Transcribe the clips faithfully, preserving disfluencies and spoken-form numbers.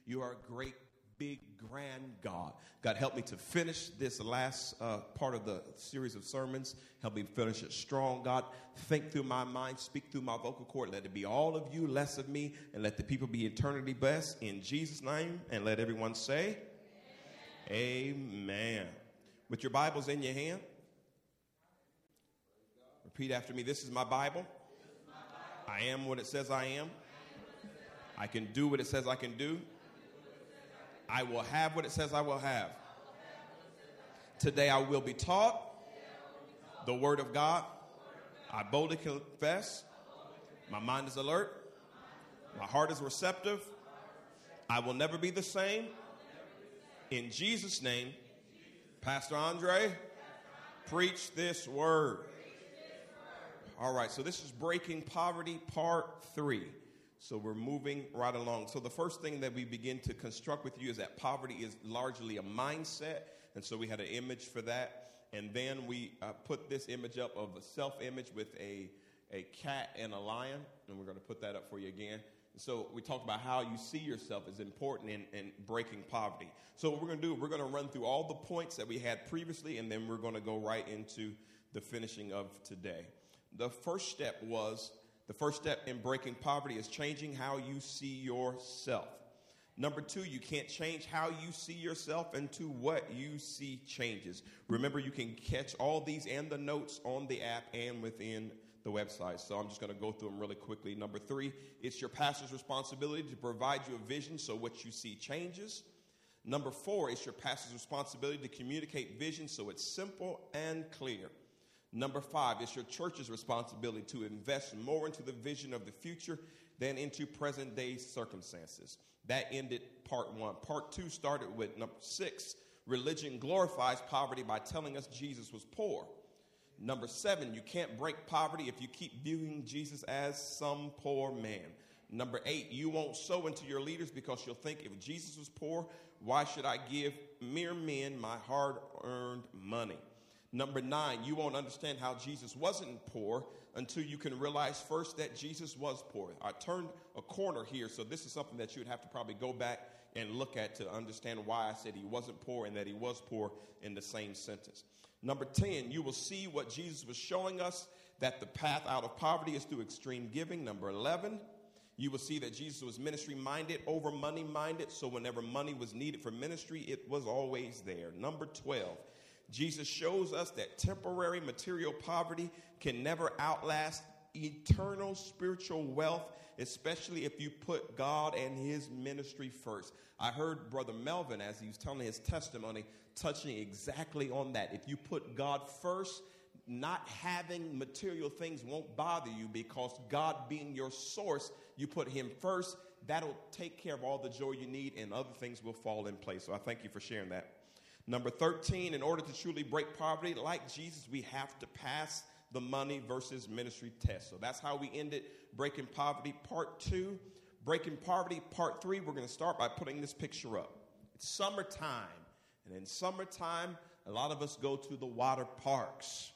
You are a great, big, grand God. God, help me to finish this last uh, part of the series of sermons. Help me finish it strong. God, think through my mind, speak through my vocal cord. Let it be all of you, less of me, and let the people be eternity blessed. In Jesus' name, and let everyone say, Amen. Amen. With your Bibles in your hand, repeat after me. This is my Bible. I am what it says I am. I can do what it says I can do. I will have what it says I will have. Today I will be taught the word of God. I boldly confess. My mind is alert. My heart is receptive. I will never be the same. In Jesus' name, Pastor Andre, preach this word. All right, so this is Breaking Poverty Part three. So we're moving right along. So the first thing that we begin to construct with you is that poverty is largely a mindset. And so we had an image for that. And then we uh, put this image up of a self-image with a, a cat and a lion. And we're going to put that up for you again. So we talked about how you see yourself is important in, in breaking poverty. So what we're going to do, we're going to run through all the points that we had previously, and then we're going to go right into the finishing of today. The first step was, the first step in breaking poverty is changing how you see yourself. Number two, you can't change how you see yourself until what you see changes. Remember, you can catch all these and the notes on the app and within the website. So I'm just going to go through them really quickly. Number three, it's your pastor's responsibility to provide you a vision so what you see changes. Number four, it's your pastor's responsibility to communicate vision so it's simple and clear. Number five, it's your church's responsibility to invest more into the vision of the future than into present day circumstances. That ended part one. Part two started with number six, religion glorifies poverty by telling us Jesus was poor. Number seven, you can't break poverty if you keep viewing Jesus as some poor man. Number eight, you won't sow into your leaders because you'll think if Jesus was poor, why should I give mere men my hard-earned money? Number nine, you won't understand how Jesus wasn't poor until you can realize first that Jesus was poor. I turned a corner here, so this is something that you would have to probably go back and look at to understand why I said he wasn't poor and that he was poor in the same sentence. Number ten, you will see what Jesus was showing us, that the path out of poverty is through extreme giving. Number eleven, you will see that Jesus was ministry-minded over money-minded, so whenever money was needed for ministry, it was always there. Number twelve, Jesus shows us that temporary material poverty can never outlast eternal spiritual wealth, especially if you put God and his ministry first. I heard Brother Melvin, as he was telling his testimony, touching exactly on that. If you put God first, not having material things won't bother you because God being your source, you put him first. That'll take care of all the joy you need and other things will fall in place. So I thank you for sharing that. Number thirteen, in order to truly break poverty, like Jesus, we have to pass the money versus ministry test. So that's how we ended Breaking Poverty Part two. Breaking Poverty Part three, we're going to start by putting this picture up. It's summertime, and in summertime, a lot of us go to the water parks.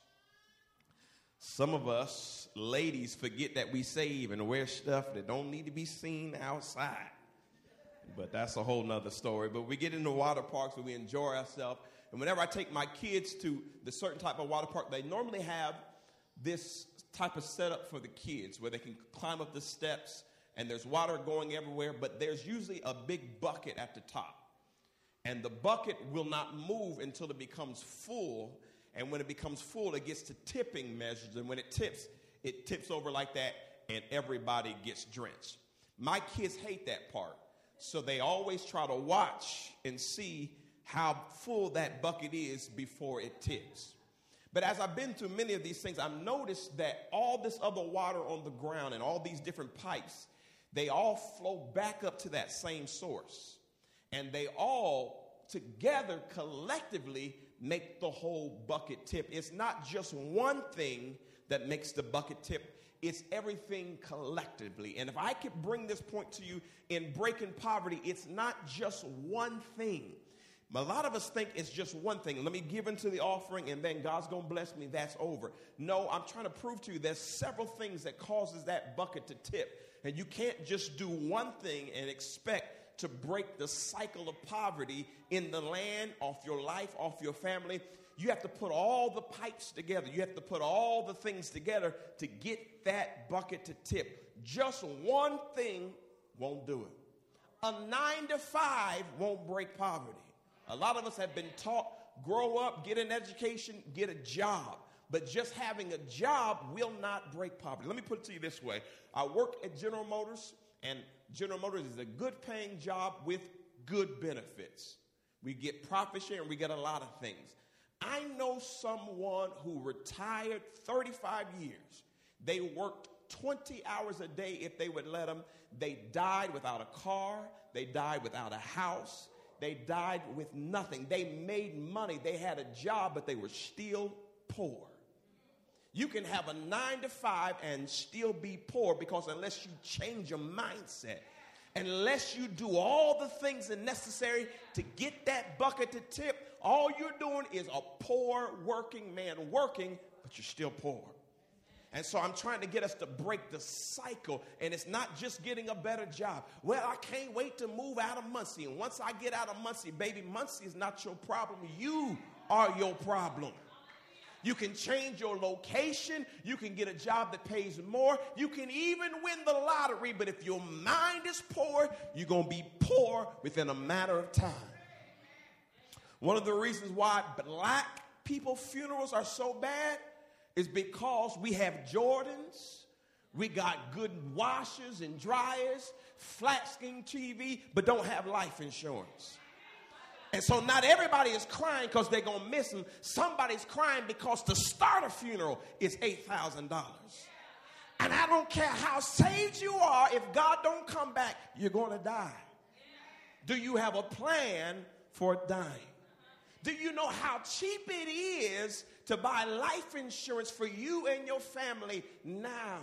Some of us ladies forget that we save and wear stuff that don't need to be seen outside. But that's a whole nother story. But we get into water parks and we enjoy ourselves. And whenever I take my kids to the certain type of water park, they normally have this type of setup for the kids where they can climb up the steps and there's water going everywhere, but there's usually a big bucket at the top. And the bucket will not move until it becomes full. And when it becomes full, it gets to tipping measures. And when it tips, it tips over like that and everybody gets drenched. My kids hate that part. So they always try to watch and see how full that bucket is before it tips. But as I've been through many of these things, I've noticed that all this other water on the ground and all these different pipes, they all flow back up to that same source. And they all together collectively make the whole bucket tip. It's not just one thing that makes the bucket tip. It's everything collectively. And if I could bring this point to you in breaking poverty, it's not just one thing. A lot of us think it's just one thing. Let me give into the offering and then God's going to bless me. That's over. No, I'm trying to prove to you there's several things that causes that bucket to tip. And you can't just do one thing and expect to break the cycle of poverty in the land, off your life, off your family, you have to put all the pipes together. You have to put all the things together to get that bucket to tip. Just one thing won't do it. A nine to five won't break poverty. A lot of us have been taught, grow up, get an education, get a job. But just having a job will not break poverty. Let me put it to you this way. I work at General Motors, and General Motors is a good paying job with good benefits. We get profit share and we get a lot of things. I know someone who retired thirty-five years. They worked twenty hours a day if they would let them. They died without a car. They died without a house. They died with nothing. They made money. They had a job, but they were still poor. You can have a nine to five and still be poor because unless you change your mindset, unless you do all the things that are necessary to get that bucket to tip, all you're doing is a poor working man working, but you're still poor. And so I'm trying to get us to break the cycle, and it's not just getting a better job. Well, I can't wait to move out of Muncie, and once I get out of Muncie, baby, Muncie is not your problem. You are your problem. You can change your location. You can get a job that pays more. You can even win the lottery, but if your mind is poor, you're going to be poor within a matter of time. One of the reasons why black people funerals are so bad is because we have Jordans, we got good washers and dryers, flat screen T V, but don't have life insurance. And so not everybody is crying because they're going to miss them. Somebody's crying because to start a funeral is eight thousand dollars. And I don't care how saved you are, if God don't come back, you're going to die. Do you have a plan for dying? Do you know how cheap it is to buy life insurance for you and your family now?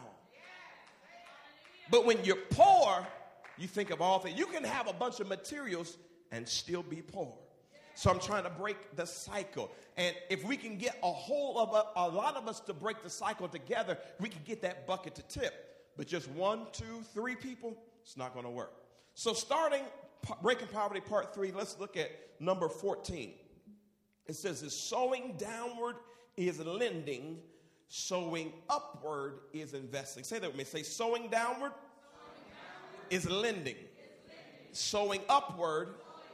But when you're poor, you think of all things. You can have a bunch of materials and still be poor. So I'm trying to break the cycle. And if we can get a whole of a, a lot of us to break the cycle together, we can get that bucket to tip. But just one, two, three people, it's not going to work. So starting Breaking Poverty Part three, let's look at number fourteen. It says this: sowing downward is lending, sowing upward is investing. Say that with me. Say, sowing downward, sowing downward is lending, is lending. Sowing upward,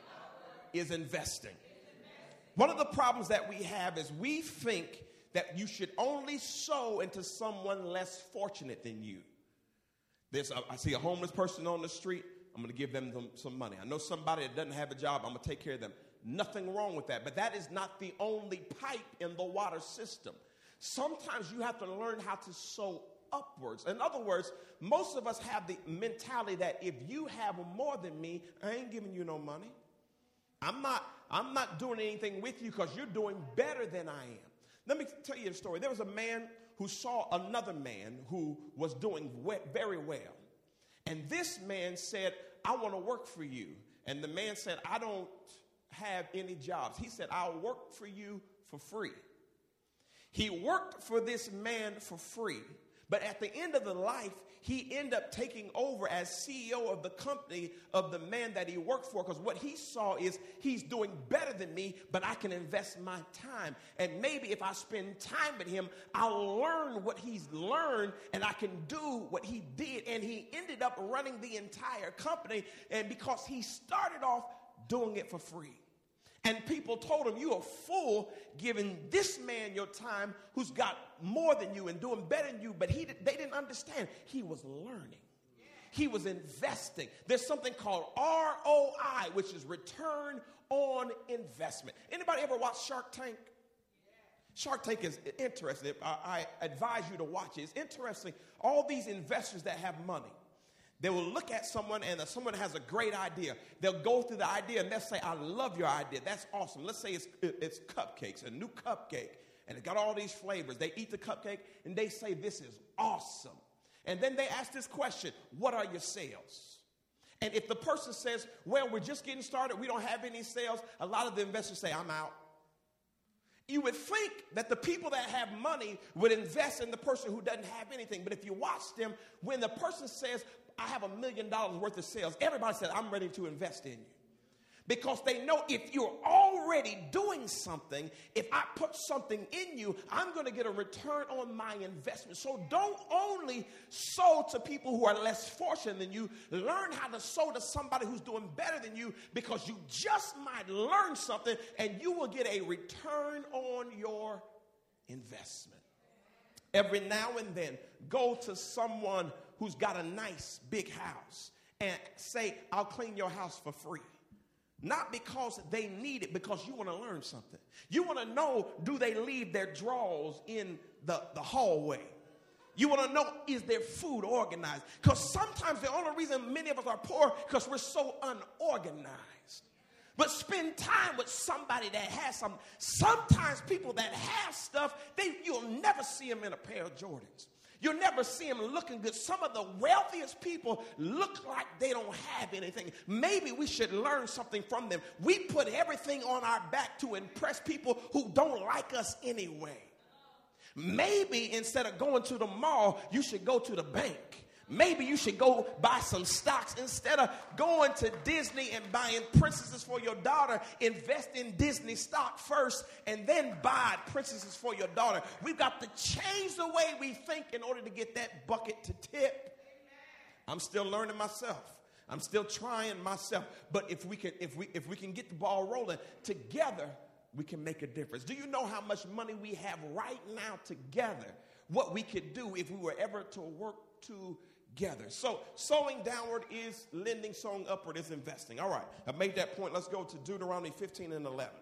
Is investing. One of the problems that we have is we think that you should only sow into someone less fortunate than you. There's a, I see a homeless person on the street, I'm going to give them some money. I know somebody that doesn't have a job, I'm going to take care of them. Nothing wrong with that, but that is not the only pipe in the water system. Sometimes you have to learn how to sow upwards. In other words, most of us have the mentality that if you have more than me, I ain't giving you no money. I'm not, I'm not doing anything with you because you're doing better than I am. Let me tell you a story. There was a man who saw another man who was doing we- very well. And this man said, I want to work for you. And the man said, I don't have any jobs. He said, I'll work for you for free. He worked for this man for free. But at the end of the life, he ended up taking over as C E O of the company of the man that he worked for, because what he saw is he's doing better than me, but I can invest my time. And maybe if I spend time with him, I'll learn what he's learned and I can do what he did. And he ended up running the entire company, and because he started off doing it for free. And people told him, you're a fool giving this man your time who's got more than you and doing better than you. But he, they didn't understand. He was learning. He was investing. There's something called R O I, which is return on investment. Anybody ever watch Shark Tank? Shark Tank is interesting. I, I advise you to watch it. It's interesting. All these investors that have money, they will look at someone, and if someone has a great idea, they'll go through the idea and they'll say, I love your idea. That's awesome. Let's say it's, it's cupcakes, a new cupcake, and it's got all these flavors. They eat the cupcake and they say, this is awesome. And then they ask this question, what are your sales? And if the person says, well, we're just getting started, we don't have any sales, a lot of the investors say, I'm out. You would think that the people that have money would invest in the person who doesn't have anything. But if you watch them, when the person says, I have a million dollars worth of sales, everybody said, I'm ready to invest in you. Because they know if you're already doing something, if I put something in you, I'm going to get a return on my investment. So don't only sow to people who are less fortunate than you. Learn how to sow to somebody who's doing better than you, because you just might learn something and you will get a return on your investment. Every now and then, go to someone who's got a nice big house and say, I'll clean your house for free. Not because they need it, because you want to learn something. You want to know, do they leave their drawers in the, the hallway? You want to know, is their food organized? Because sometimes the only reason many of us are poor because we're so unorganized. But spend time with somebody that has some. Sometimes people that have stuff, they you'll never see them in a pair of Jordans. You'll never see them looking good. Some of the wealthiest people look like they don't have anything. Maybe we should learn something from them. We put everything on our back to impress people who don't like us anyway. Maybe instead of going to the mall, you should go to the bank. Maybe you should go buy some stocks instead of going to Disney and buying princesses for your daughter. Invest in Disney stock first and then buy princesses for your daughter. We've got to change the way we think in order to get that bucket to tip. I'm still learning myself. I'm still trying myself. But if we can, if we, if we can get the ball rolling together, we can make a difference. Do you know how much money we have right now together? What we could do if we were ever to work together. Together. So sowing downward is lending, sowing upward is investing. All right, I've made that point. Let's go to Deuteronomy fifteen and eleven.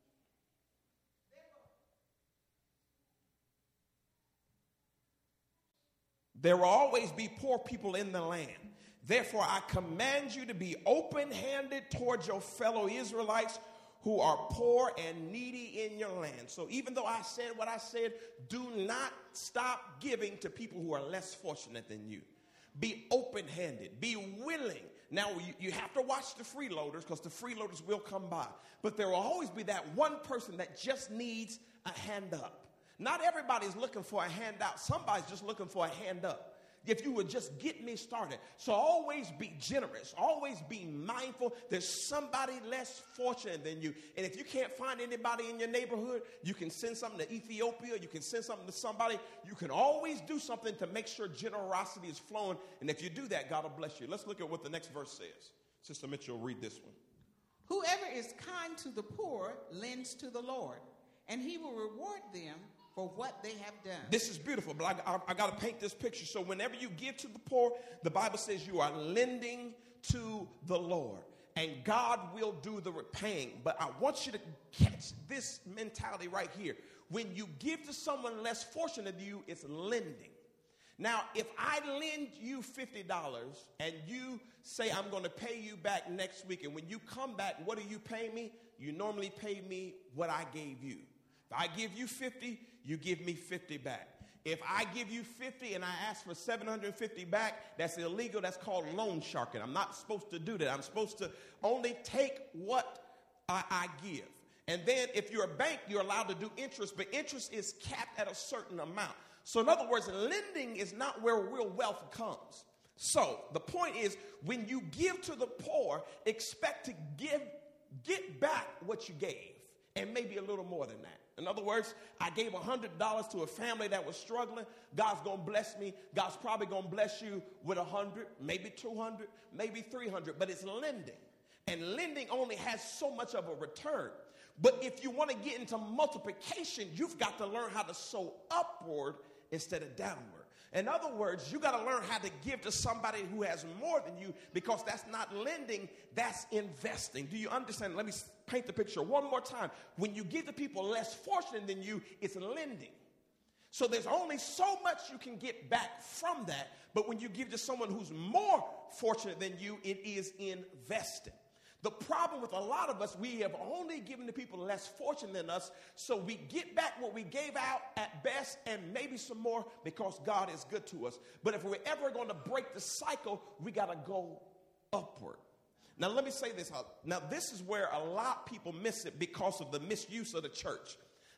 There will always be poor people in the land. Therefore, I command you to be open-handed towards your fellow Israelites who are poor and needy in your land. So even though I said what I said, do not stop giving to people who are less fortunate than you. Be open-handed. Be willing. Now, you, you have to watch the freeloaders, because the freeloaders will come by. But there will always be that one person that just needs a hand up. Not everybody's looking for a handout. Somebody's just looking for a hand up. If you would just get me started. So always be generous. Always be mindful. There's somebody less fortunate than you. And if you can't find anybody in your neighborhood, you can send something to Ethiopia. You can send something to somebody. You can always do something to make sure generosity is flowing. And if you do that, God will bless you. Let's look at what the next verse says. Sister Mitchell, read this one. Whoever is kind to the poor lends to the Lord, and he will reward them for what they have done. This is beautiful, but I, I, I got to paint this picture. So whenever you give to the poor, the Bible says you are lending to the Lord, and God will do the repaying. But I want you to catch this mentality right here. When you give to someone less fortunate than you, it's lending. Now, if I lend you fifty dollars and you say I'm going to pay you back next week, and when you come back, what do you pay me? You normally pay me what I gave you. If I give you fifty, you give me fifty back. If I give you fifty and I ask for seven hundred fifty back, that's illegal. That's called loan sharking. I'm not supposed to do that. I'm supposed to only take what I, I give. And then if you're a bank, you're allowed to do interest, but interest is capped at a certain amount. So in other words, lending is not where real wealth comes. So the point is, when you give to the poor, expect to give, get back what you gave, and maybe a little more than that. In other words, I gave one hundred dollars to a family that was struggling. God's going to bless me. God's probably going to bless you with one hundred, maybe two hundred, maybe three hundred, but it's lending. And lending only has so much of a return. But if you want to get into multiplication, you've got to learn how to sow upward instead of downward. In other words, you got to learn how to give to somebody who has more than you, because that's not lending, that's investing. Do you understand? Let me paint the picture one more time. When you give to people less fortunate than you, it's lending. So there's only so much you can get back from that. But when you give to someone who's more fortunate than you, it is investing. The problem with a lot of us, we have only given to people less fortunate than us, so we get back what we gave out at best and maybe some more because God is good to us. But if we're ever going to break the cycle, we got to go upward. Now, let me say this. Now, this is where a lot of people miss it because of the misuse of the church.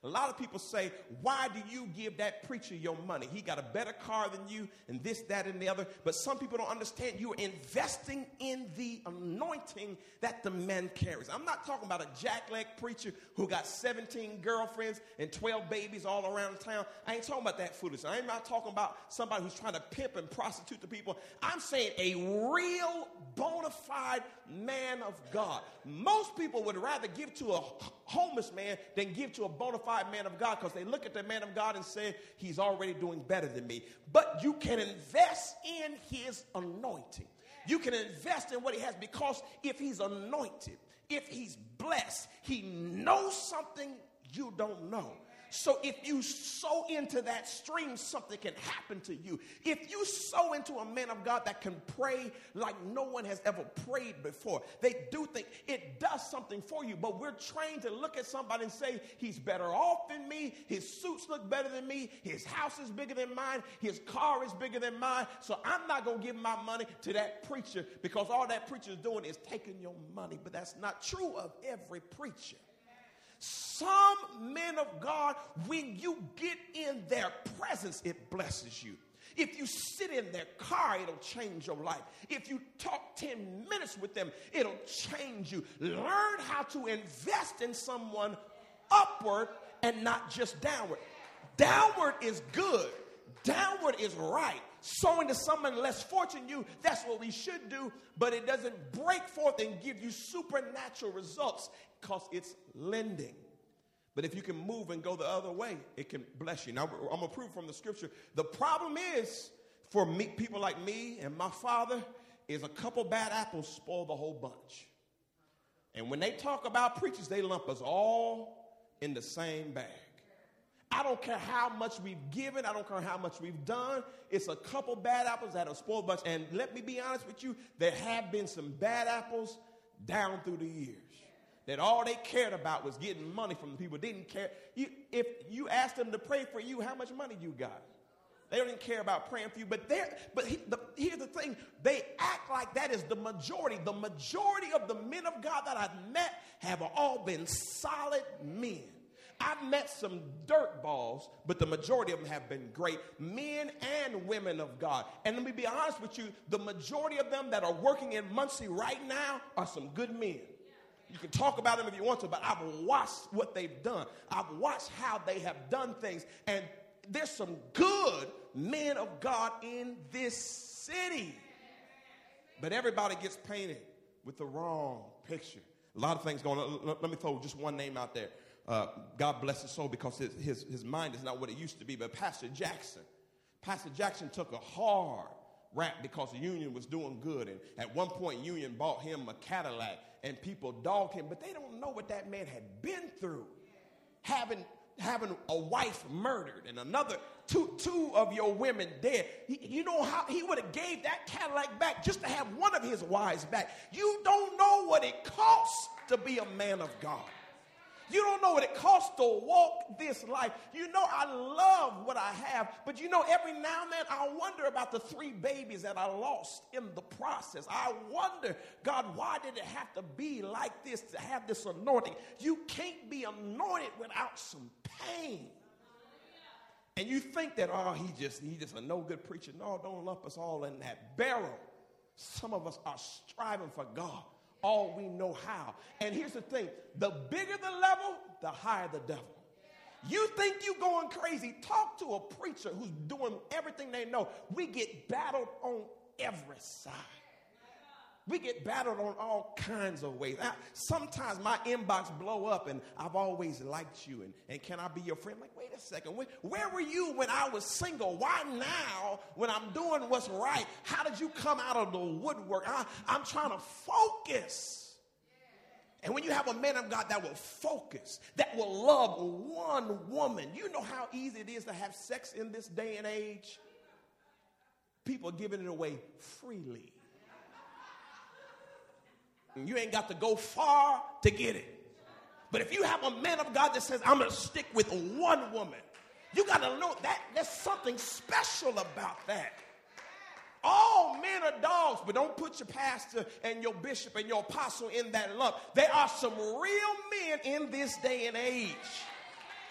A lot of people say, why do you give that preacher your money? He got a better car than you and this, that, and the other. But some people don't understand you're investing in the anointing that the man carries. I'm not talking about a jackleg preacher who got seventeen girlfriends and twelve babies all around town. I ain't talking about that foolishness. I ain't not talking about somebody who's trying to pimp and prostitute the people. I'm saying a real bona fide man of God. Most people would rather give to a homeless man than give to a bona fide man of God, because they look at the man of God and say, he's already doing better than me. But you can invest in his anointing. You can invest in what he has, because if he's anointed, if he's blessed, he knows something you don't know. So if you sow into that stream, something can happen to you. If you sow into a man of God that can pray like no one has ever prayed before, they do think it does something for you. But we're trained to look at somebody and say, he's better off than me. His suits look better than me. His house is bigger than mine. His car is bigger than mine. So I'm not going to give my money to that preacher, because all that preacher is doing is taking your money. But that's not true of every preacher. Some men of God, when you get in their presence, it blesses you. If you sit in their car, it'll change your life. If you talk ten minutes with them, it'll change you. Learn how to invest in someone upward and not just downward. Downward is good. Downward is right. Sowing to someone less fortunate than you, that's what we should do, but it doesn't break forth and give you supernatural results, because it's lending. But if you can move and go the other way, it can bless you. Now, I'm going to prove from the scripture. The problem is, for me, people like me and my father, is a couple bad apples spoil the whole bunch. And when they talk about preachers, they lump us all in the same bag. I don't care how much we've given. I don't care how much we've done. It's a couple bad apples that have spoiled a bunch. And let me be honest with you, there have been some bad apples down through the years that all they cared about was getting money from the people. Didn't care. You, if you asked them to pray for you, how much money you got? They don't even care about praying for you. But, but he, the, here's the thing. They act like that is the majority. The majority of the men of God that I've met have all been solid men. I've met some dirt balls, but the majority of them have been great men and women of God. And let me be honest with you, the majority of them that are working in Muncie right now are some good men. You can talk about them if you want to, but I've watched what they've done. I've watched how they have done things. And there's some good men of God in this city. But everybody gets painted with the wrong picture. A lot of things going on. Let me throw just one name out there. Uh, God bless his soul, because his, his, his mind is not what it used to be. But Pastor Jackson, Pastor Jackson took a hard rap because the Union was doing good. And at one point, Union bought him a Cadillac, and people dogged him. But they don't know what that man had been through. Having, having a wife murdered and another two, two of your women dead. He, you know how he would have gave that Cadillac back just to have one of his wives back. You don't know what it costs to be a man of God. You don't know what it costs to walk this life. You know, I love what I have, but you know, every now and then I wonder about the three babies that I lost in the process. I wonder, God, why did it have to be like this to have this anointing? You can't be anointed without some pain. And you think that, oh, he just, he just a no good preacher. No, don't lump us all in that barrel. Some of us are striving for God. All we know how. And here's the thing. The bigger the level, the higher the devil. You think you going crazy. Talk to a preacher who's doing everything they know. We get battled on every side. We get battled on all kinds of ways. I, sometimes my inbox blow up, and I've always liked you, and, and can I be your friend? Like, wait a second. Where, where were you when I was single? Why now, when I'm doing what's right? How did you come out of the woodwork? I, I'm trying to focus. And when you have a man of God that will focus, that will love one woman, you know how easy it is to have sex in this day and age? People are giving it away freely. You ain't got to go far to get it. But if you have a man of God that says, I'm going to stick with one woman, you got to know that there's something special about that. All men are dogs, but don't put your pastor and your bishop and your apostle in that lump. There are some real men in this day and age.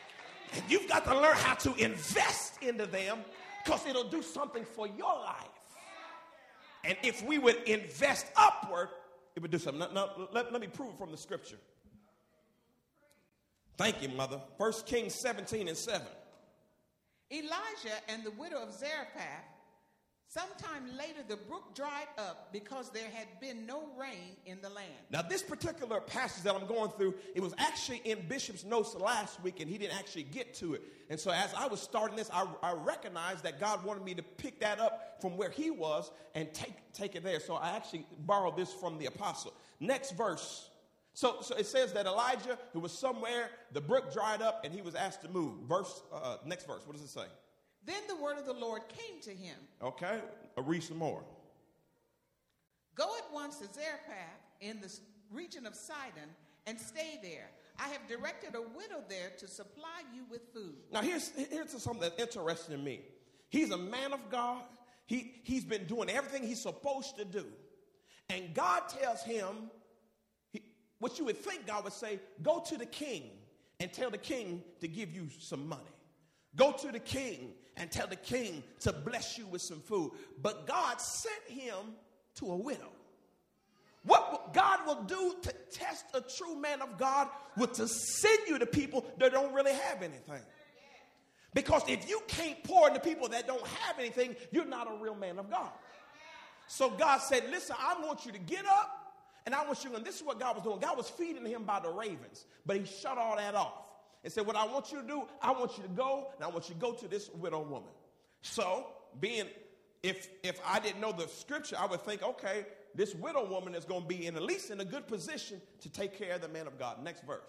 And you've got to learn how to invest into them because it'll do something for your life. And if we would invest upward, it would do something. Now, now, let, let me prove it from the scripture. Thank you, Mother. First Kings seventeen and seven. Elijah and the widow of Zarephath, sometime later the brook dried up because there had been no rain in the land. Now, this particular passage that I'm going through, it was actually in Bishop's notes last week, and he didn't actually get to it. And so as I was starting this, I, I recognized that God wanted me to pick that up from where he was and take, take it there. So I actually borrowed this from the apostle. Next verse. So, so it says that Elijah, who was somewhere, the brook dried up, and he was asked to move. Verse, uh, next verse, what does it say? Then the word of the Lord came to him. Okay, uh, read some more. Go at once to Zarephath in the region of Sidon and stay there. I have directed a widow there to supply you with food. Now, here's, here's something that's interesting to me. He's a man of God. He, he's been doing everything he's supposed to do. And God tells him, he, what you would think God would say, go to the king and tell the king to give you some money. Go to the king and tell the king to bless you with some food. But God sent him to a widow. What God will do to test a true man of God was to send you to people that don't really have anything. Because if you can't pour into people that don't have anything, you're not a real man of God. So God said, listen, I want you to get up, and I want you, and this is what God was doing. God was feeding him by the ravens, but he shut all that off and said, what I want you to do, I want you to go, and I want you to go to this widow woman. So being, if if I didn't know the scripture, I would think, okay, this widow woman is going to be in at least in a good position to take care of the man of God. Next verse.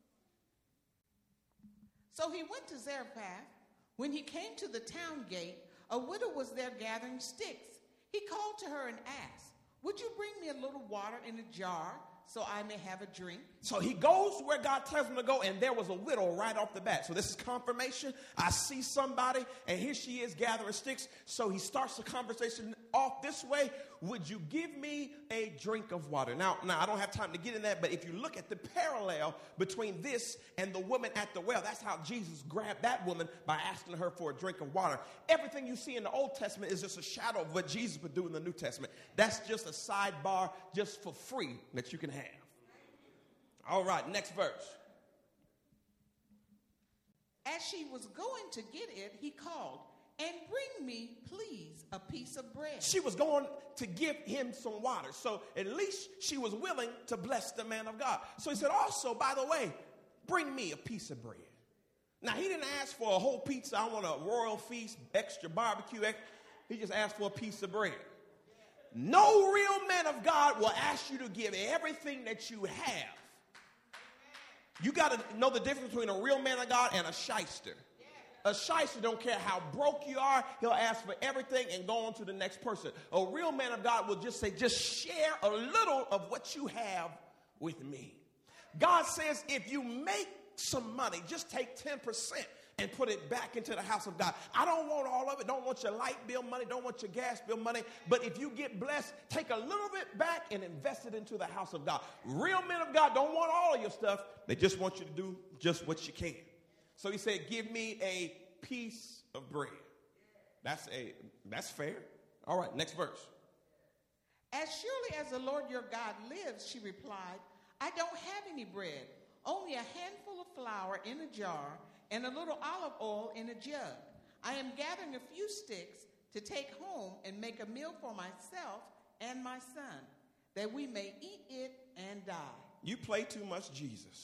So he went to Zarephath. When he came to the town gate, a widow was there gathering sticks. He called to her and asked, would you bring me a little water in a jar so I may have a drink? So he goes where God tells him to go, and there was a widow right off the bat. So this is confirmation. I see somebody, and here she is gathering sticks. So he starts the conversation off this way. Would you give me a drink of water? Now, now I don't have time to get in that, but if you look at the parallel between this and the woman at the well, that's how Jesus grabbed that woman by asking her for a drink of water. Everything you see in the Old Testament is just a shadow of what Jesus would do in the New Testament. That's just a sidebar just for free that you can have. All right, next verse. As she was going to get it, he called, and bring me, please, a piece of bread. She was going to give him some water. So at least she was willing to bless the man of God. So he said, also, by the way, bring me a piece of bread. Now, he didn't ask for a whole pizza. I want a royal feast, extra barbecue. He just asked for a piece of bread. No real man of God will ask you to give everything that you have. You got to know the difference between a real man of God and a shyster. A shyster don't care how broke you are. He'll ask for everything and go on to the next person. A real man of God will just say, just share a little of what you have with me. God says, if you make some money, just take ten percent and put it back into the house of God. I don't want all of it. Don't want your light bill money. Don't want your gas bill money. But if you get blessed, take a little bit back and invest it into the house of God. Real men of God don't want all of your stuff. They just want you to do just what you can. So he said, give me a piece of bread. That's a that's fair. All right, next verse. As surely as the Lord your God lives, she replied, I don't have any bread, only a handful of flour in a jar and a little olive oil in a jug. I am gathering a few sticks to take home and make a meal for myself and my son, that we may eat it and die. You play too much Jesus.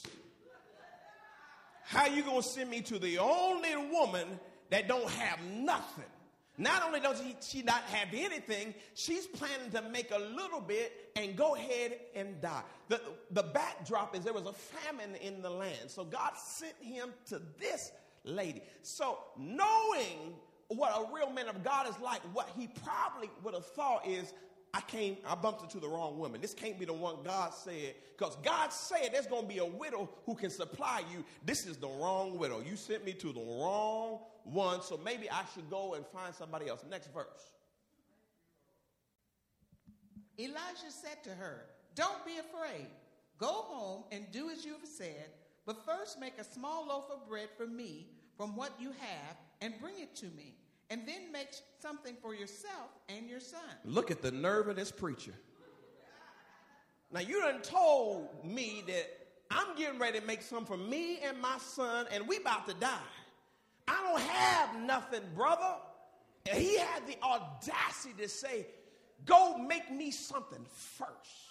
How you going to send me to the only woman that don't have nothing? Not only does she not have anything, she's planning to make a little bit and go ahead and die. The, the backdrop is there was a famine in the land. So God sent him to this lady. So knowing what a real man of God is like, what he probably would have thought is, I came, I bumped into the wrong woman. This can't be the one God said. Because God said there's going to be a widow who can supply you. This is the wrong widow. You sent me to the wrong one. So maybe I should go and find somebody else. Next verse. Elijah said to her, don't be afraid. Go home and do as you have said. But first make a small loaf of bread for me, from what you have and bring it to me, and then make something for yourself and your son. Look at the nerve of this preacher. Now, you done told me that I'm getting ready to make some for me and my son, and we about to die. I don't have nothing, brother. And he had the audacity to say, go make me something first.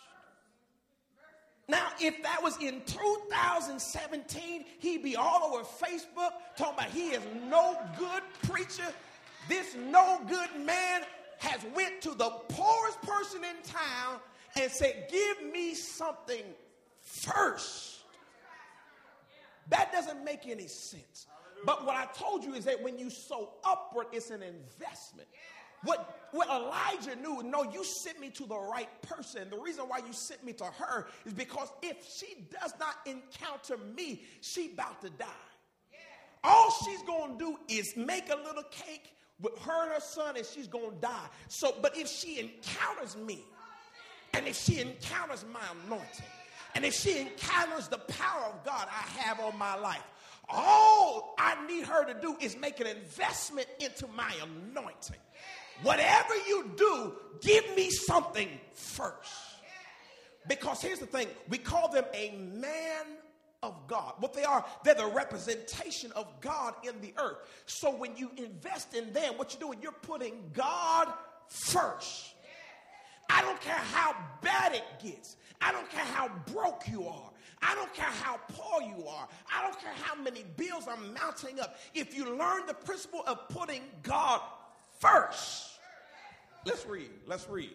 Now, if that was in two thousand seventeen, he'd be all over Facebook talking about he is no good preacher. This no good man has went to the poorest person in town and said, give me something first. That doesn't make any sense. But what I told you is that when you sow upward, it's an investment. What, what Elijah knew, no, you sent me to the right person. The reason why you sent me to her is because if she does not encounter me, she about to die. All she's going to do is make a little cake with her and her son, and she's going to die. So, but if she encounters me, and if she encounters my anointing, and if she encounters the power of God I have on my life, all I need her to do is make an investment into my anointing. Whatever you do, give me something first. Because here's the thing, we call them a man of God. What they are, they're the representation of God in the earth. So when you invest in them, what you're doing, you're putting God first. I don't care how bad it gets. I don't care how broke you are. I don't care how poor you are. I don't care how many bills are mounting up. If you learn the principle of putting God first. Let's read. Let's read.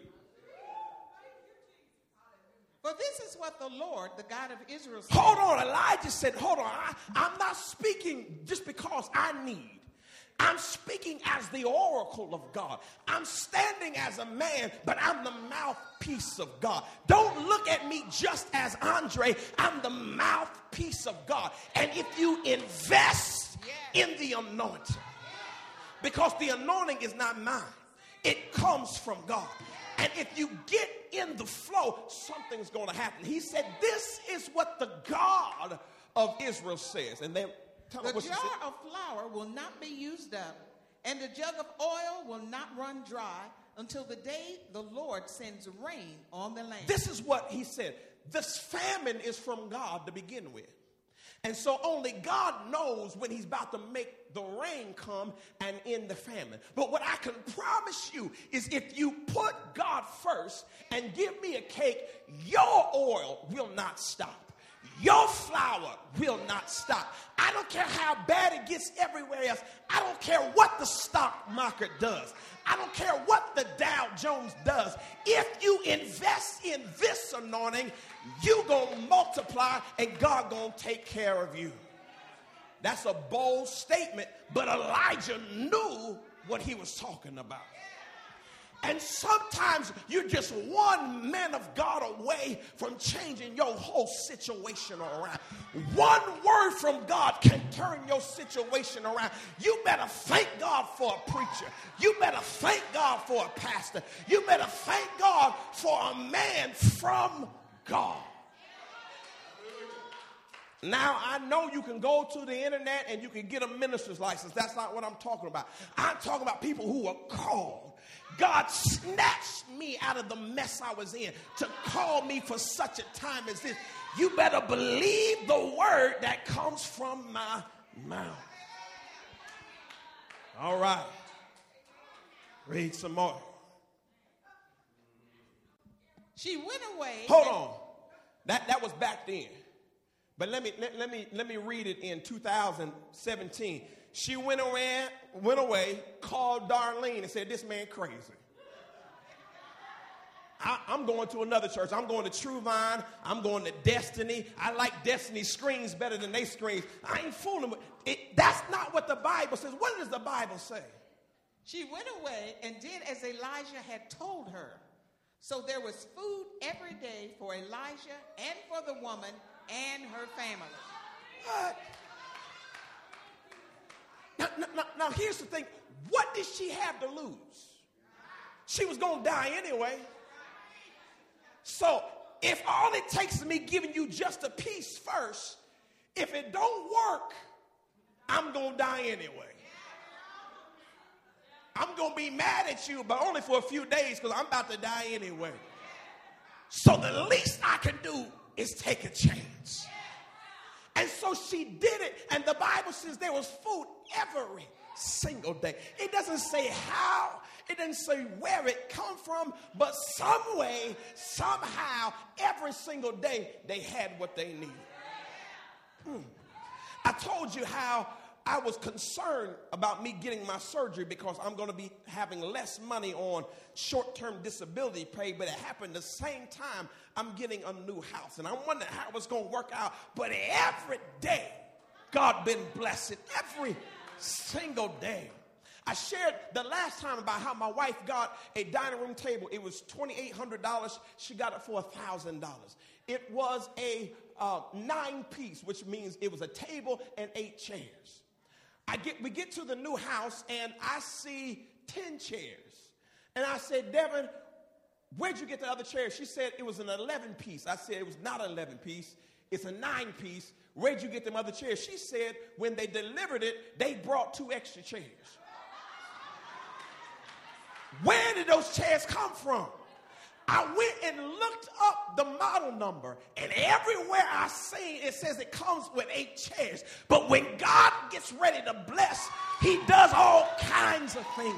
For this is what the Lord, the God of Israel, said. Hold on. Elijah said, hold on. I, I'm not speaking just because I need. I'm speaking as the oracle of God. I'm standing as a man, but I'm the mouthpiece of God. Don't look at me just as Andre. I'm the mouthpiece of God. And if you invest in the anointing, because the anointing is not mine, it comes from God. And if you get in the flow, something's going to happen. He said, this is what the God of Israel says. And then tell the me what jar she said. of flour will not be used up, and the jug of oil will not run dry until the day the Lord sends rain on the land. This is what he said. This famine is from God to begin with. And so only God knows when he's about to make the rain come and end the famine. But what I can promise you is if you put God first and give me a cake, your oil will not stop. Your flour will not stop. I don't care how bad it gets everywhere else. I don't care what the stock market does. I don't care what the Dow Jones does. If you invest in this anointing, you're going to multiply and God going to take care of you. That's a bold statement, but Elijah knew what he was talking about. And sometimes you're just one man of God away from changing your whole situation around. One word from God can turn your situation around. You better thank God for a preacher. You better thank God for a pastor. You better thank God for a man from God. Now, I know you can go to the internet and you can get a minister's license. That's not what I'm talking about. I'm talking about people who are called. God snatched me out of the mess I was in to call me for such a time as this. You better believe the word that comes from my mouth. All right. Read some more. She went away. Hold on. That, that was back then. But let me let, let me let me read it in two thousand seventeen. She went away, went away, called Darlene and said, this man crazy. I, I'm going to another church. I'm going to True Vine. I'm going to Destiny. I like Destiny screens better than they screens. I ain't fooling with it. That's not what the Bible says. What does the Bible say? She went away and did as Elijah had told her. So there was food every day for Elijah and for the woman and her family. What? Now, now, now, here's the thing. What did she have to lose? She was going to die anyway. So if all it takes is me giving you just a piece first, if it don't work, I'm going to die anyway. I'm going to be mad at you, but only for a few days because I'm about to die anyway. So the least I can do is take a chance. And so she did it, and the Bible says there was food every single day. It doesn't say how, it doesn't say where it come from, but some way, somehow, every single day they had what they needed. Hmm. I told you how I was concerned about me getting my surgery because I'm going to be having less money on short-term disability pay, but it happened the same time I'm getting a new house. And I wondered how it was going to work out. But every day, God been blessed. Every single day. I shared the last time about how my wife got a dining room table. It was twenty-eight hundred dollars. She got it for one thousand dollars. It was a uh, nine-piece, which means it was a table and eight chairs. I get, we get to the new house, and I see ten chairs. And I said, Devin, where'd you get the other chairs? She said it was an eleven-piece. I said it was not an eleven-piece. It's a nine-piece. Where'd you get them other chairs? She said when they delivered it, they brought two extra chairs. Where did those chairs come from? I went and looked up the model number, and everywhere I see it says it comes with eight chairs. But when God gets ready to bless, he does all kinds of things.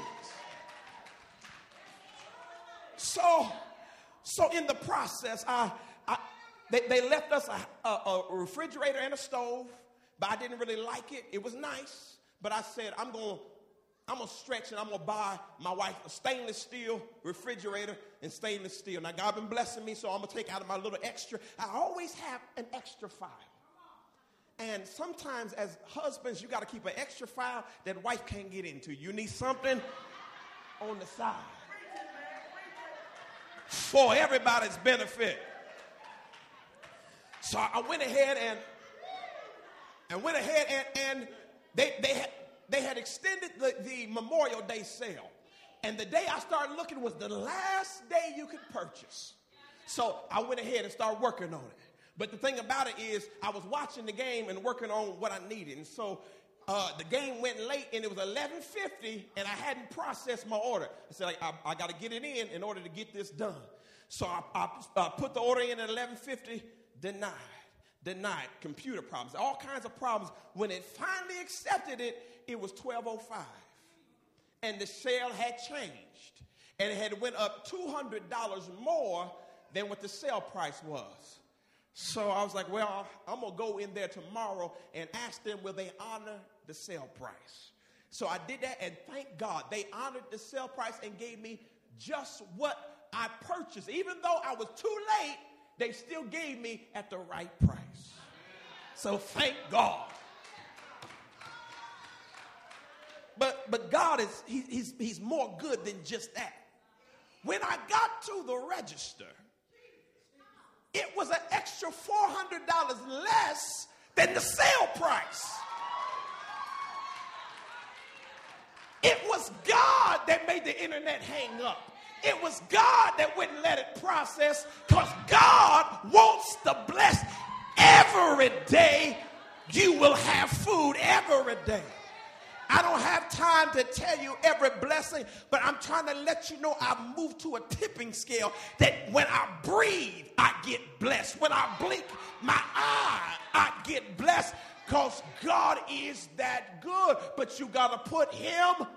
So, so in the process, I, I they, they left us a, a, a refrigerator and a stove, but I didn't really like it. It was nice, but I said, I'm going to I'm going to stretch and I'm going to buy my wife a stainless steel refrigerator and stainless steel. Now, God been blessing me, so I'm going to take out of my little extra. I always have an extra file. And sometimes as husbands, you got to keep an extra file that wife can't get into. You need something on the side for everybody's benefit. So I went ahead and, and went ahead and, and they, they had, They had extended the, the Memorial Day sale. And the day I started looking was the last day you could purchase. So I went ahead and started working on it. But the thing about it is I was watching the game and working on what I needed. And so uh, the game went late and it was eleven fifty and I hadn't processed my order. I said, I, I, I got to get it in in order to get this done. So I, I, I put the order in at eleven fifty, denied. Denied, computer problems, all kinds of problems. When it finally accepted it, it was twelve oh five. And the sale had changed. And it had went up two hundred dollars more than what the sale price was. So I was like, well, I'm going to go in there tomorrow and ask them, will they honor the sale price? So I did that, and thank God they honored the sale price and gave me just what I purchased. Even though I was too late, they still gave me at the right price. So thank God. But but God is he, he's he's more good than just that. When I got to the register, it was an extra four hundred dollars less than the sale price. It was God that made the internet hang up. It was God that wouldn't let it process, because God wants to bless every day. You will have food every day. I don't have time to tell you every blessing, but I'm trying to let you know I've moved to a tipping scale that when I breathe, I get blessed. When I blink my eye, I get blessed, because God is that good. But you got to put him first.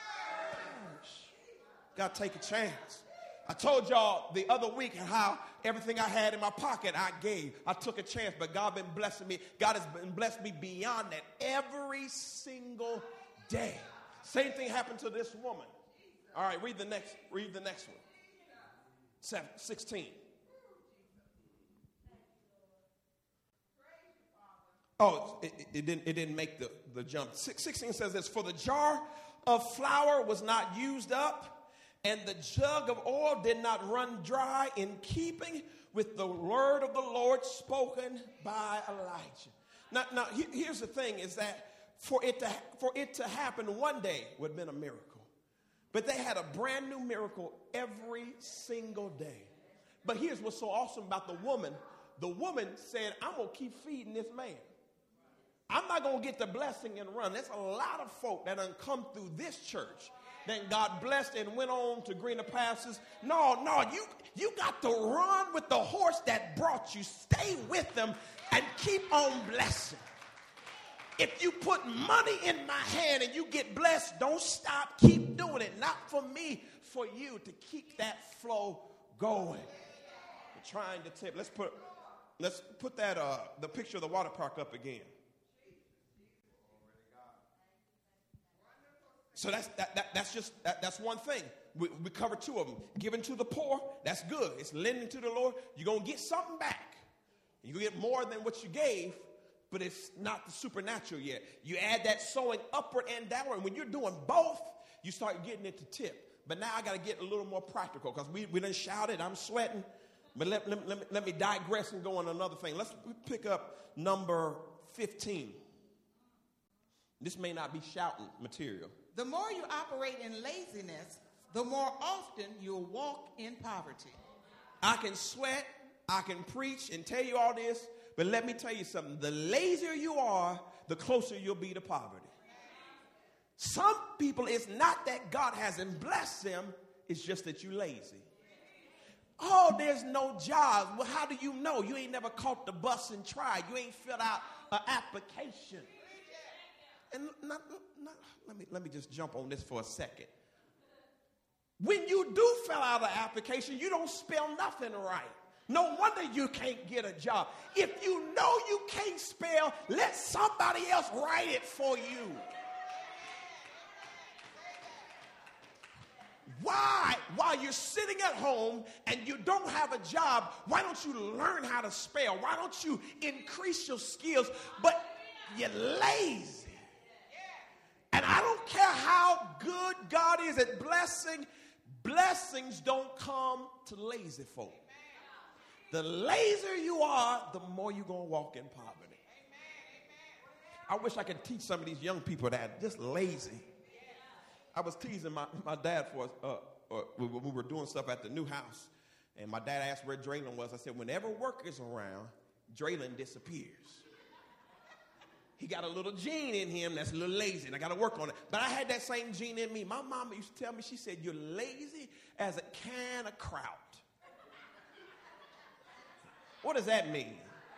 Got to take a chance. I told y'all the other week how everything I had in my pocket I gave. I took a chance, but God been blessing me. God has been blessing me beyond that every single day. Same thing happened to this woman. All right, read the next, read the next one. Seven, sixteen. Oh, it, it, it didn't it didn't make the, the jump. sixteen says this: for the jar of flour was not used up, and the jug of oil did not run dry, in keeping with the word of the Lord spoken by Elijah. Now, now here's the thing, is that for it to for it to happen one day would have been a miracle. But they had a brand new miracle every single day. But here's what's so awesome about the woman. The woman said, I'm going to keep feeding this man. I'm not going to get the blessing and run. There's a lot of folk that done come through this church, then got blessed and went on to greener pastures. No, no, you, you got to run with the horse that brought you. Stay with them and keep on blessing. If you put money in my hand and you get blessed, don't stop. Keep doing it. Not for me, for you to keep that flow going. We're trying to tip. Let's put, let's put that uh, the picture of the water park up again. So that's that, that that's just that, that's one thing. We, we covered two of them. Giving to the poor, that's good. It's lending to the Lord. You're gonna get something back. You're gonna get more than what you gave, but it's not the supernatural yet. You add that sowing upward and downward. And when you're doing both, you start getting into tip. But now I got to get a little more practical because we, we done shouted. I'm sweating. But let, let, let, me, let me digress and go on another thing. Let's pick up number fifteen. This may not be shouting material. The more you operate in laziness, the more often you'll walk in poverty. I can sweat, I can preach and tell you all this, but let me tell you something. The lazier you are, the closer you'll be to poverty. Some people, it's not that God hasn't blessed them, it's just that you're lazy. Oh, there's no jobs. Well, how do you know? You ain't never caught the bus and tried. You ain't filled out an application. And not, not, let me let me just jump on this for a second. When you do fill out an application, you don't spell nothing right. No wonder you can't get a job. If you know you can't spell, let somebody else write it for you. Why, while you're sitting at home and you don't have a job, why don't you learn how to spell? Why don't you increase your skills? But you're lazy. And I don't care how good God is at blessing, blessings don't come to lazy folk. The lazier you are, the more you're going to walk in poverty. I wish I could teach some of these young people that, just lazy. I was teasing my, my dad for uh, uh, when we were doing stuff at the new house. And my dad asked where Draylon was. I said, whenever work is around, Draylon disappears. He got a little gene in him that's a little lazy, and I got to work on it. But I had that same gene in me. My mama used to tell me, she said, you're lazy as a can of kraut. What does that mean?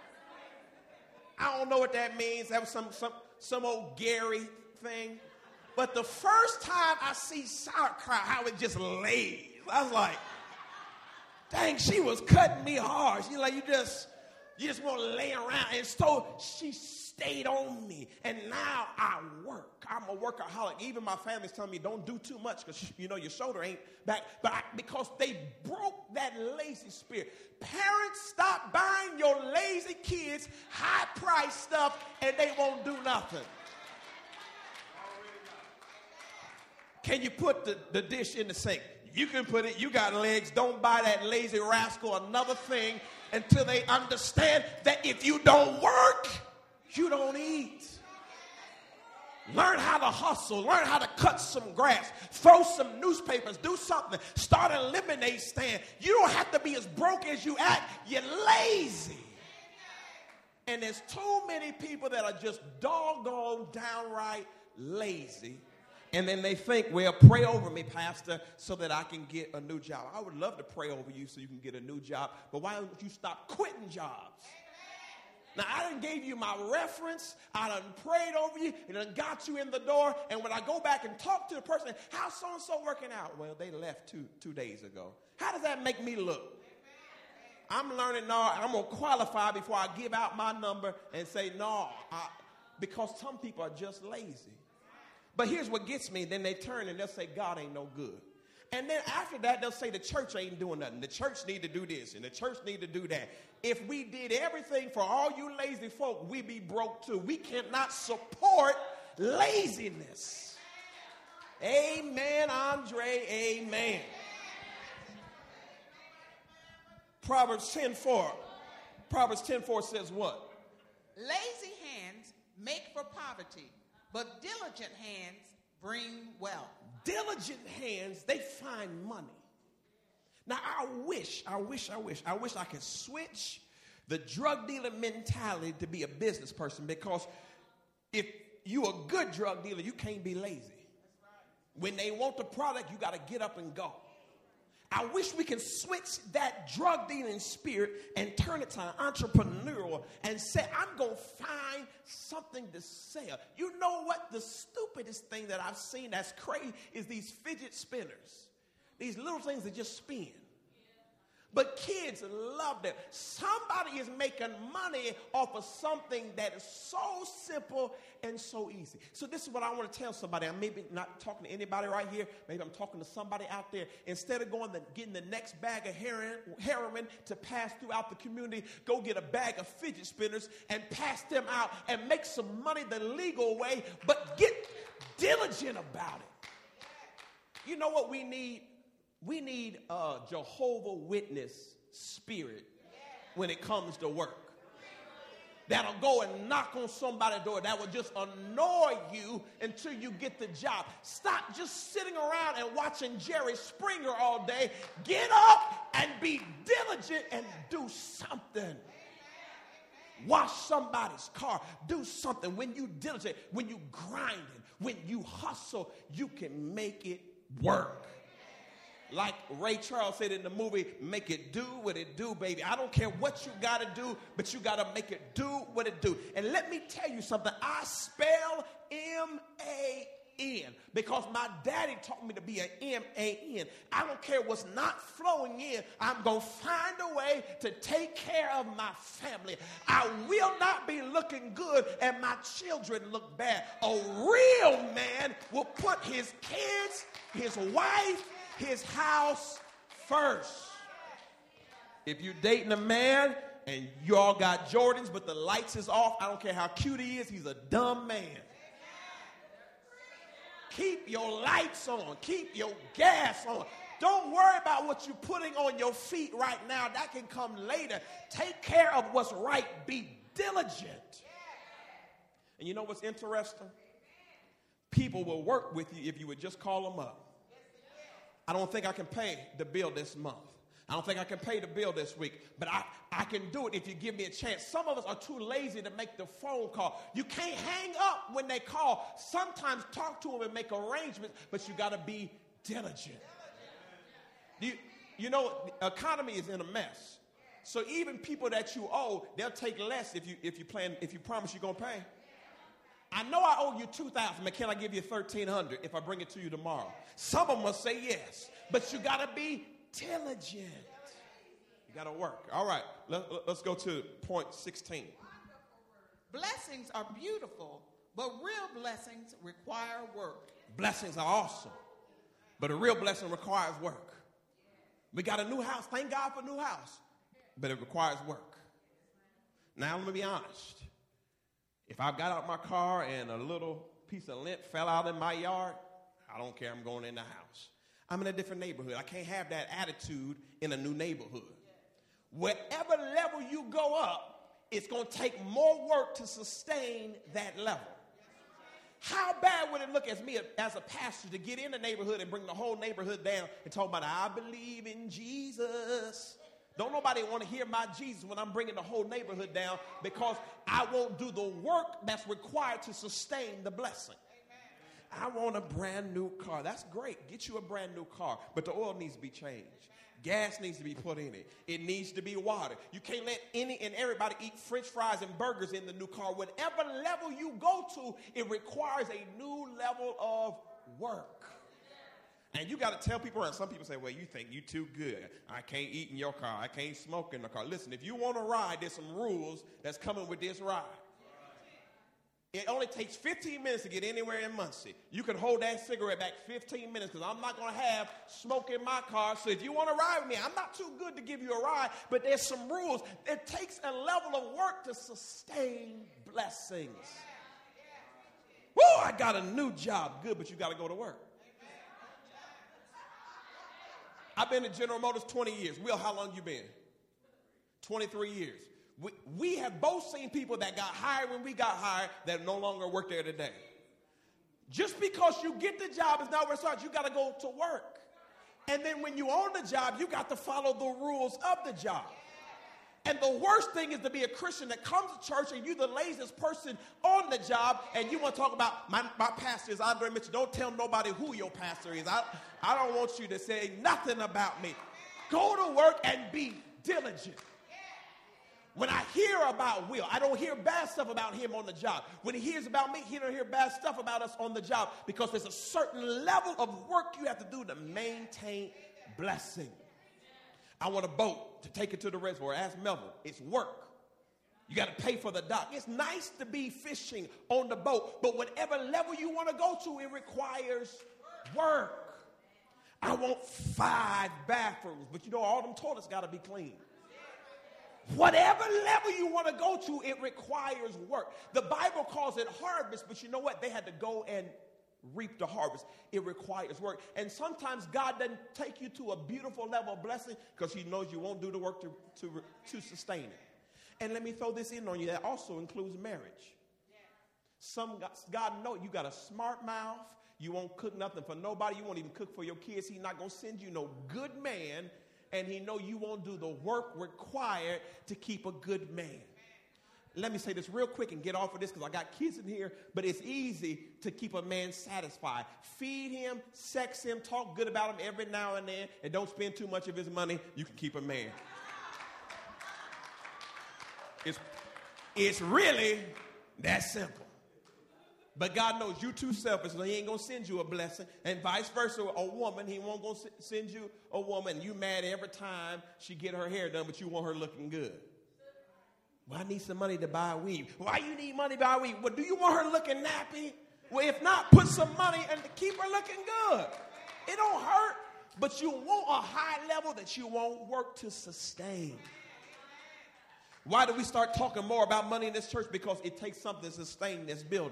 I don't know what that means. That was some, some, some old Gary thing. But the first time I see sauerkraut, I was just lazy. I was like, dang, she was cutting me hard. She like, you just, you just want to lay around. And so she stayed on me. And now I work. I'm a workaholic. Even my family's telling me, don't do too much because, you know, your shoulder ain't back. But I, because they broke that lazy spirit. Parents, stop buying your lazy kids high-priced stuff and they won't do nothing. Can you put the, the dish in the sink? You can put it. You got legs. Don't buy that lazy rascal another thing until they understand that if you don't work, you don't eat. Learn how to hustle. Learn how to cut some grass. Throw some newspapers. Do something. Start a lemonade stand. You don't have to be as broke as you act. You're lazy. And there's too many people that are just doggone downright lazy. And then they think, well, pray over me, Pastor, so that I can get a new job. I would love to pray over you so you can get a new job, but why don't you stop quitting jobs? Now, I done gave you my reference. I done prayed over you and done got you in the door. And when I go back and talk to the person, how's so-and-so working out? Well, they left two, two days ago. How does that make me look? I'm learning now. I'm going to qualify before I give out my number and say, no, I, because some people are just lazy. But here's what gets me. Then they turn and they'll say, God ain't no good. And then after that, they'll say the church ain't doing nothing. The church need to do this and the church need to do that. If we did everything for all you lazy folk, we'd be broke too. We cannot support laziness. Amen, Andre, amen. Proverbs ten four. Proverbs ten four says what? Lazy hands make for poverty, but diligent hands bring wealth. Diligent hands, they find money. Now, I wish, I wish, I wish, I wish I could switch the drug dealer mentality to be a business person, because if you a good drug dealer, you can't be lazy. When they want the product, you got to get up and go. I wish we can switch that drug dealing spirit and turn it to an entrepreneurial and say, I'm going to find something to sell. You know what? The stupidest thing that I've seen that's crazy is these fidget spinners. These little things that just spin. But kids love them. Somebody is making money off of something that is so simple and so easy. So this is what I want to tell somebody. I'm maybe not talking to anybody right here. Maybe I'm talking to somebody out there. Instead of going to getting the next bag of heroin, heroin to pass throughout the community, go get a bag of fidget spinners and pass them out and make some money the legal way, but get diligent about it. You know what we need? We need a Jehovah Witness spirit when it comes to work. That'll go and knock on somebody's door. That will just annoy you until you get the job. Stop just sitting around and watching Jerry Springer all day. Get up and be diligent and do something. Wash somebody's car. Do something. When you diligent, when you grinding, when you hustle, you can make it work. Like Ray Charles said in the movie, make it do what it do, baby. I don't care what you got to do, but you got to make it do what it do. And let me tell you something. I spell M A N because my daddy taught me to be an M A N. I don't care what's not flowing in. I'm going to find a way to take care of my family. I will not be looking good and my children look bad. A real man will put his kids, his wife, his house first. If you're dating a man and you all got Jordans but the lights is off, I don't care how cute he is, he's a dumb man. Keep your lights on. Keep your gas on. Don't worry about what you're putting on your feet right now. That can come later. Take care of what's right. Be diligent. And you know what's interesting? People will work with you if you would just call them up. I don't think I can pay the bill this month. I don't think I can pay the bill this week, but I, I can do it if you give me a chance. Some of us are too lazy to make the phone call. You can't hang up when they call. Sometimes talk to them and make arrangements, but you got to be diligent. You, you know, the economy is in a mess. So even people that you owe, they'll take less if you if you plan if you promise you're going to pay. I know I owe you two thousand dollars, but can I give you thirteen hundred dollars if I bring it to you tomorrow? Some of them must say yes, but you got to be diligent. You got to work. All right, let, let's go to point sixteen. Blessings are beautiful, but real blessings require work. Blessings are awesome, but a real blessing requires work. We got a new house. Thank God for a new house, but it requires work. Now, let me be honest. If I got out my car and a little piece of lint fell out in my yard, I don't care. I'm going in the house. I'm in a different neighborhood. I can't have that attitude in a new neighborhood. Wherever level you go up, it's going to take more work to sustain that level. How bad would it look as me as a pastor to get in the neighborhood and bring the whole neighborhood down and talk about, I believe in Jesus? Don't nobody want to hear my Jesus when I'm bringing the whole neighborhood down because I won't do the work that's required to sustain the blessing. Amen. I want a brand new car. That's great. Get you a brand new car, but the oil needs to be changed. Gas needs to be put in it. It needs to be watered. You can't let any and everybody eat French fries and burgers in the new car. Whatever level you go to, it requires a new level of work. And you got to tell people around. Some people say, well, you think you too good. I can't eat in your car. I can't smoke in the car. Listen, if you want to ride, there's some rules that's coming with this ride. It only takes fifteen minutes to get anywhere in Muncie. You can hold that cigarette back fifteen minutes because I'm not going to have smoke in my car. So if you want to ride with me, I'm not too good to give you a ride, but there's some rules. It takes a level of work to sustain blessings. Woo, I got a new job. Good, but you got to go to work. I've been at General Motors twenty years. Will, how long you been? twenty-three years. We, we have both seen people that got hired when we got hired that no longer work there today. Just because you get the job is not where it starts. You got to go to work. And then when you own the job, you got to follow the rules of the job. And the worst thing is to be a Christian that comes to church and you're the laziest person on the job, and you want to talk about my, my pastor is Andre Mitchell. Don't tell nobody who your pastor is. I, I don't want you to say nothing about me. Go to work and be diligent. When I hear about Will, I don't hear bad stuff about him on the job. When he hears about me, he don't hear bad stuff about us on the job, because there's a certain level of work you have to do to maintain blessing. I want a boat to take it to the reservoir. Ask Melville. It's work. You got to pay for the dock. It's nice to be fishing on the boat, but whatever level you want to go to, it requires work. I want five bathrooms, but you know, all them toilets got to be clean. Whatever level you want to go to, it requires work. The Bible calls it harvest, but you know what? They had to go and reap the harvest. It requires work. And sometimes God doesn't take you to a beautiful level of blessing because he knows you won't do the work to, to, to sustain it. And let me throw this in on you. That also includes marriage. Some God knows you got a smart mouth. You won't cook nothing for nobody. You won't even cook for your kids. He's not going to send you no good man. And he know you won't do the work required to keep a good man. Let me say this real quick and get off of this because I got kids in here, but it's easy to keep a man satisfied. Feed him, sex him, talk good about him every now and then, and don't spend too much of his money. You can keep a man. It's, it's really that simple. But God knows you're too selfish, so he ain't going to send you a blessing. And vice versa, a woman, he won't go send you a woman. You mad every time she get her hair done, but you want her looking good. Well, I need some money to buy a weave. Why you need money to buy a weave? Well, do you want her looking nappy? Well, if not, put some money and keep her looking good. It don't hurt, but you want a high level that you won't work to sustain. Why do we start talking more about money in this church? Because it takes something to sustain this building.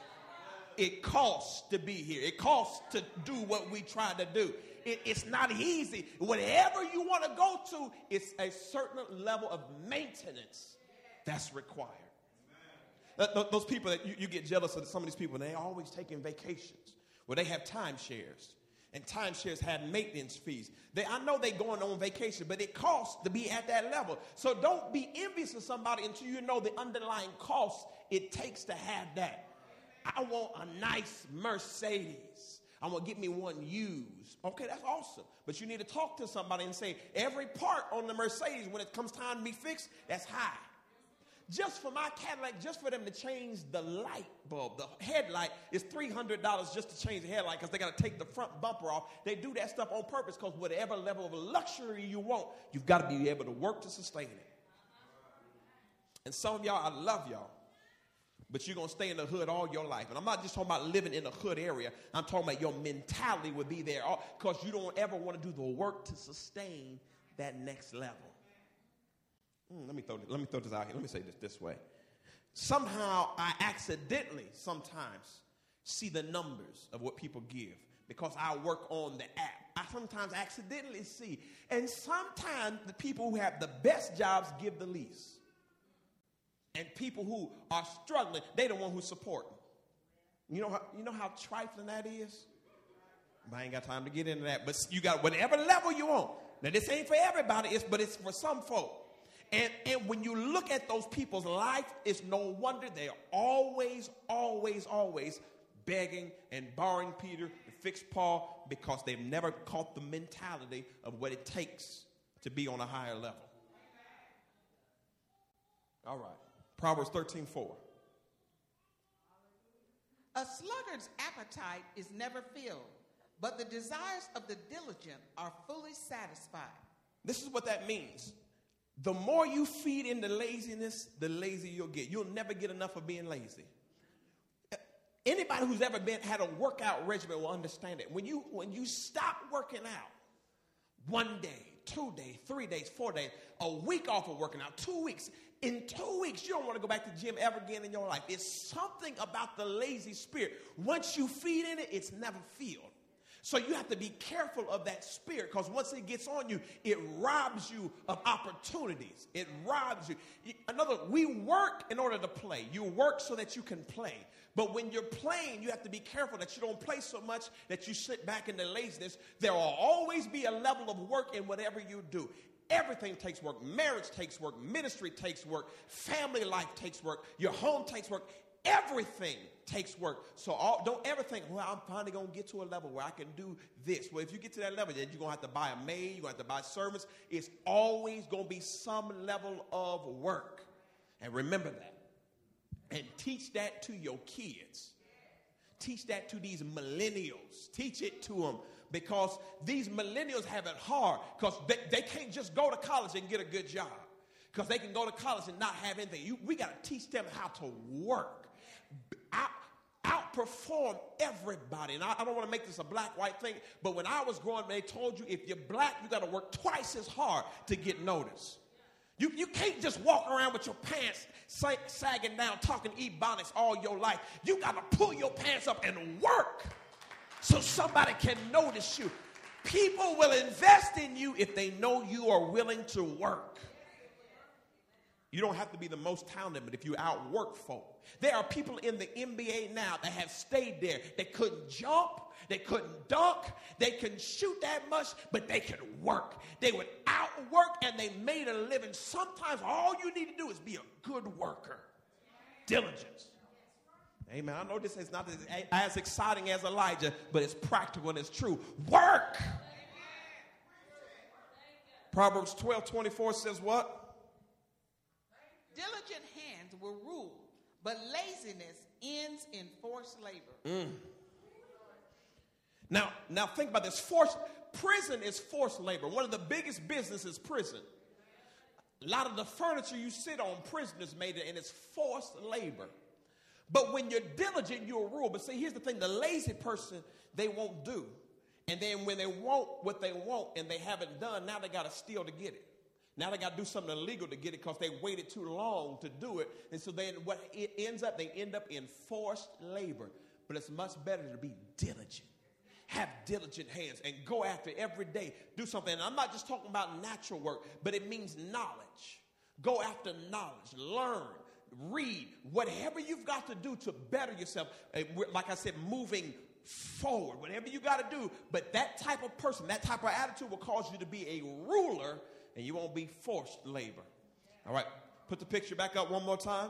It costs to be here. It costs to do what we try to do. It, it's not easy. Whatever you want to go to, it's a certain level of maintenance that's required. Th- those people that you, you get jealous of, some of these people, they always taking vacations where they have timeshares. And timeshares have maintenance fees. They, I know they're going on vacation, but it costs to be at that level. So don't be envious of somebody until you know the underlying cost it takes to have that. I want a nice Mercedes. I want to get me one used. Okay, that's awesome. But you need to talk to somebody and say, every part on the Mercedes, when it comes time to be fixed, that's high. Just for my Cadillac, just for them to change the light bulb, the headlight is three hundred dollars just to change the headlight because they got to take the front bumper off. They do that stuff on purpose because whatever level of luxury you want, you've got to be able to work to sustain it. And some of y'all, I love y'all, but you're going to stay in the hood all your life. And I'm not just talking about living in the hood area. I'm talking about your mentality would be there because you don't ever want to do the work to sustain that next level. Mm, let me throw this, let me throw this out here. Let me say this this way. Somehow I accidentally sometimes see the numbers of what people give because I work on the app. I sometimes accidentally see. And sometimes the people who have the best jobs give the least. And people who are struggling, they the one who's supporting. You know how, you know how trifling that is? I ain't got time to get into that. But you got whatever level you want. Now, this ain't for everybody, it's, but it's for some folk. And, and when you look at those people's life, it's no wonder they're always, always, always begging and borrowing Peter to fix Paul because they've never caught the mentality of what it takes to be on a higher level. All right. Proverbs thirteen four. A sluggard's appetite is never filled, but the desires of the diligent are fully satisfied. This is what that means. The more you feed into laziness, the lazier you'll get. You'll never get enough of being lazy. Anybody who's ever been had a workout regimen will understand it. When you when you stop working out, one day, two days, three days, four days, a week off of working out, two weeks. In two weeks, you don't want to go back to the gym ever again in your life. It's something about the lazy spirit. Once you feed in it, it's never filled. So you have to be careful of that spirit because once it gets on you, it robs you of opportunities. It robs you. In other words, we work in order to play. You work so that you can play. But when you're playing, you have to be careful that you don't play so much that you sit back in the laziness. There will always be a level of work in whatever you do. Everything takes work. Marriage takes work. Ministry takes work. Family life takes work. Your home takes work. Everything takes work. So all, don't ever think, well, I'm finally going to get to a level where I can do this. Well, if you get to that level, then you're going to have to buy a maid. You're going to have to buy servants. It's always going to be some level of work. And remember that. And teach that to your kids. Teach that to these millennials. Teach it to them. Because these millennials have it hard. Because they, they can't just go to college and get a good job. Because they can go to college and not have anything. You, we got to teach them how to work. Out, outperform everybody. And I, I don't want to make this a black-white thing. But when I was growing up, they told you if you're black, you got to work twice as hard to get noticed. You, you can't just walk around with your pants sag, sagging down, talking ebonics all your life. You got to pull your pants up and work so somebody can notice you. People will invest in you if they know you are willing to work. You don't have to be the most talented, but if you outwork folk. There are people in the N B A now that have stayed there. They couldn't jump. They couldn't dunk. They couldn't shoot that much, but they could work. They would outwork, and they made a living. Sometimes all you need to do is be a good worker. Diligence. Amen. I know this is not as, as exciting as Elijah, but it's practical and it's true. Work. Proverbs twelve twenty-four says what? Diligent hands will rule, but laziness ends in forced labor. Mm. Now, now think about this. Forced, prison is forced labor. One of the biggest businesses is prison. A lot of the furniture you sit on, prison is made, and it's forced labor. But when you're diligent, you'll rule. But see, here's the thing. The lazy person, they won't do. And then when they want what they want and they haven't done, now they got to steal to get it. Now they got to do something illegal to get it because they waited too long to do it. And so then what it ends up, they end up in forced labor. But it's much better to be diligent. Have diligent hands and go after every day. Do something. And I'm not just talking about natural work, but it means knowledge. Go after knowledge. Learn. Read. Whatever you've got to do to better yourself. Like I said, moving forward. Whatever you got to do. But that type of person, that type of attitude will cause you to be a ruler, and you won't be forced labor. All right. Put the picture back up one more time.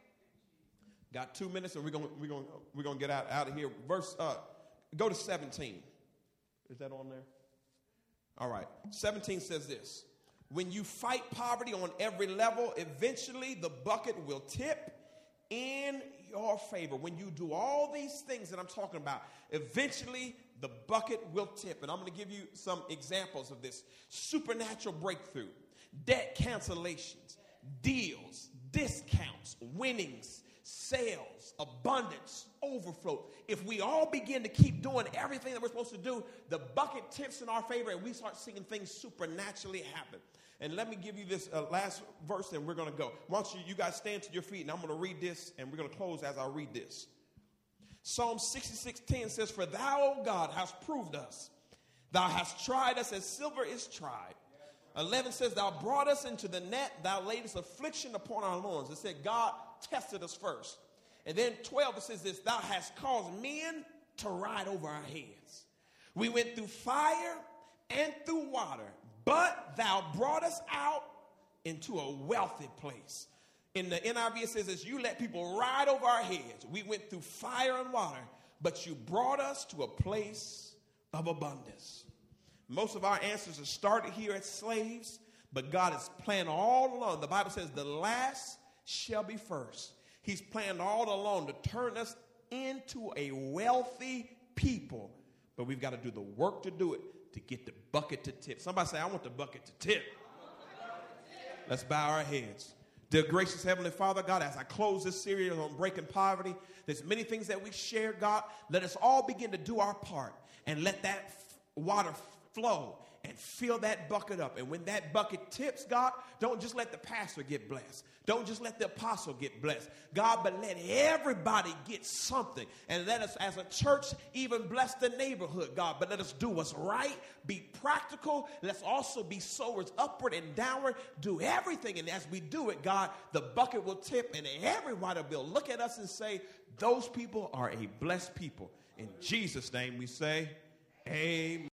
Got two minutes, and we're gonna we're gonna we're gonna get out, out of here. Verse uh go to seventeen. Is that on there? All right. seventeen says this. When you fight poverty on every level, eventually the bucket will tip in your favor. When you do all these things that I'm talking about, eventually the bucket will tip. And I'm going to give you some examples of this. Supernatural breakthrough, debt cancellations, deals, discounts, winnings, sales, abundance, overflow. If we all begin to keep doing everything that we're supposed to do, the bucket tips in our favor and we start seeing things supernaturally happen. And let me give you this uh, last verse and we're going to go. Why don't you, you guys stand to your feet and I'm going to read this and we're going to close as I read this. Psalm sixty-six ten says, "For thou, O God, hast proved us. Thou hast tried us as silver is tried." eleven says, "Thou brought us into the net. Thou laidest affliction upon our loins." It said God tested us first. And then twelve, it says this, "Thou hast caused men to ride over our heads. We went through fire and through water, but thou brought us out into a wealthy place." In the N I V, it says this, "You let people ride over our heads. We went through fire and water, but you brought us to a place of abundance." Most of our answers are started here as slaves, but God has planned all along. The Bible says the last shall be first. He's planned all along to turn us into a wealthy people, but we've got to do the work to do it, to get the bucket to tip. Somebody say, "I want the bucket to tip." Let's bow our heads. Dear gracious Heavenly Father, God, as I close this series on breaking poverty, there's many things that we share, God. Let us all begin to do our part and let that f- water flow and fill that bucket up. And when that bucket tips, God, don't just let the pastor get blessed. Don't just let the apostle get blessed. God, but let everybody get something. And let us as a church even bless the neighborhood, God. But let us do what's right, be practical. Let's also be sowers upward and downward. Do everything. And as we do it, God, the bucket will tip and everybody will look at us and say, those people are a blessed people. In Jesus' name we say, amen.